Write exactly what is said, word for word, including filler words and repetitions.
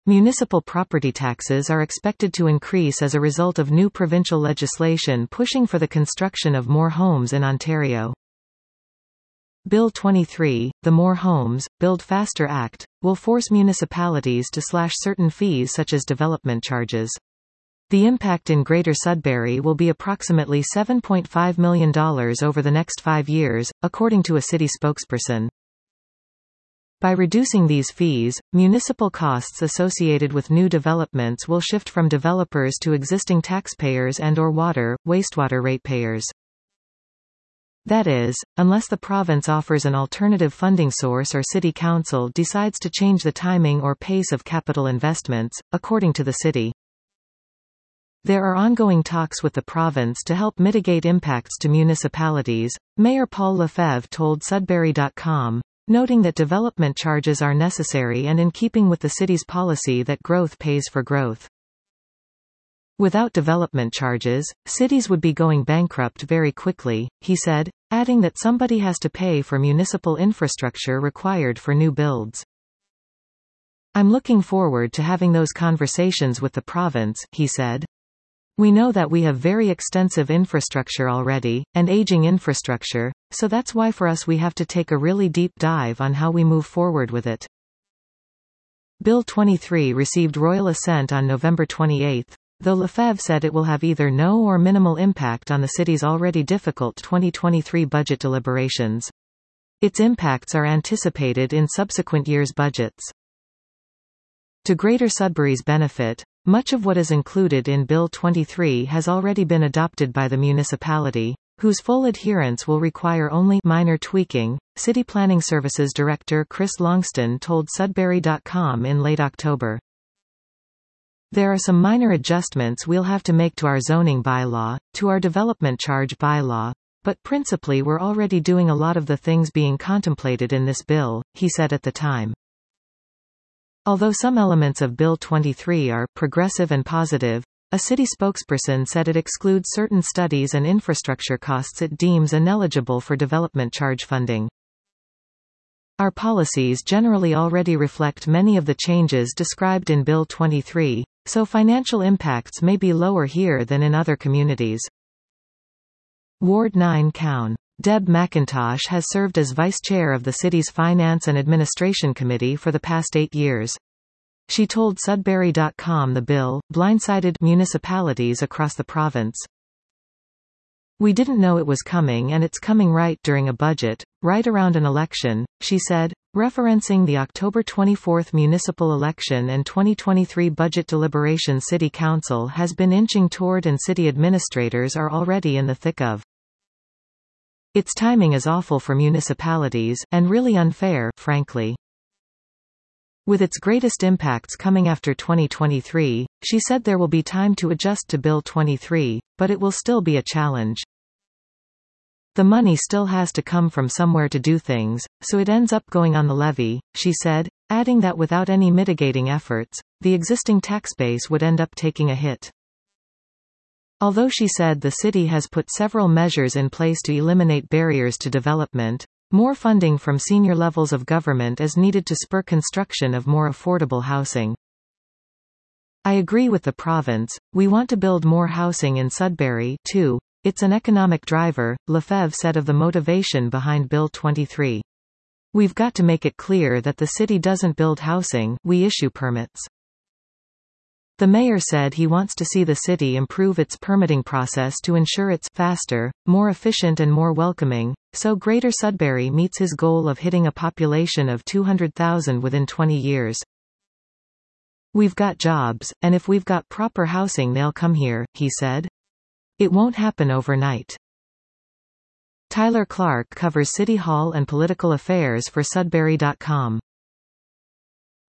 Municipal property taxes are expected to increase as a result of new provincial legislation pushing for the construction of more homes in Ontario. Bill twenty-three, the More Homes, Build Faster Act, will force municipalities to slash certain fees such as development charges. The impact in Greater Sudbury will be approximately seven point five million dollars over the next five years, according to a city spokesperson. By reducing these fees, municipal costs associated with new developments will shift from developers to existing taxpayers and or water, wastewater ratepayers. That is, unless the province offers an alternative funding source or city council decides to change the timing or pace of capital investments, according to the city. There are ongoing talks with the province to help mitigate impacts to municipalities, Mayor Paul Lefebvre told Sudbury dot com, noting that development charges are necessary and in keeping with the city's policy that growth pays for growth. Without development charges, cities would be going bankrupt very quickly, he said, adding that somebody has to pay for municipal infrastructure required for new builds. I'm looking forward to having those conversations with the province, he said. We know that we have very extensive infrastructure already, and aging infrastructure, so that's why for us we have to take a really deep dive on how we move forward with it. Bill twenty-three received royal assent on November twenty-eighth. Though Lefebvre said it will have either no or minimal impact on the city's already difficult twenty twenty-three budget deliberations. Its impacts are anticipated in subsequent years' budgets. To Greater Sudbury's benefit, much of what is included in Bill twenty-three has already been adopted by the municipality, whose full adherence will require only minor tweaking, City Planning Services Director Chris Longston told Sudbury dot com in late October. There are some minor adjustments we'll have to make to our zoning bylaw, to our development charge bylaw, but principally we're already doing a lot of the things being contemplated in this bill, he said at the time. Although some elements of Bill twenty-three are progressive and positive, a city spokesperson said it excludes certain studies and infrastructure costs it deems ineligible for development charge funding. Our policies generally already reflect many of the changes described in Bill twenty-three, so financial impacts may be lower here than in other communities. Ward nine Cown. Deb McIntosh has served as vice chair of the city's Finance and Administration Committee for the past eight years. She told Sudbury dot com the bill blindsided municipalities across the province. We didn't know it was coming, and it's coming right during a budget, right around an election, she said, referencing the October twenty-fourth municipal election and twenty twenty-three budget deliberation. City Council has been inching toward and city administrators are already in the thick of. Its timing is awful for municipalities, and really unfair, frankly. With its greatest impacts coming after twenty twenty-three, she said there will be time to adjust to Bill twenty-three, but it will still be a challenge. The money still has to come from somewhere to do things, so it ends up going on the levy, she said, adding that without any mitigating efforts, the existing tax base would end up taking a hit. Although she said the city has put several measures in place to eliminate barriers to development, more funding from senior levels of government is needed to spur construction of more affordable housing. I agree with the province, we want to build more housing in Sudbury, too. It's an economic driver, Lefebvre said of the motivation behind Bill twenty-three. We've got to make it clear that the city doesn't build housing, we issue permits. The mayor said he wants to see the city improve its permitting process to ensure it's faster, more efficient and more welcoming, so Greater Sudbury meets his goal of hitting a population of two hundred thousand within twenty years. We've got jobs, and if we've got proper housing they'll come here, he said. It won't happen overnight. Tyler Clark covers City Hall and political affairs for Sudbury dot com.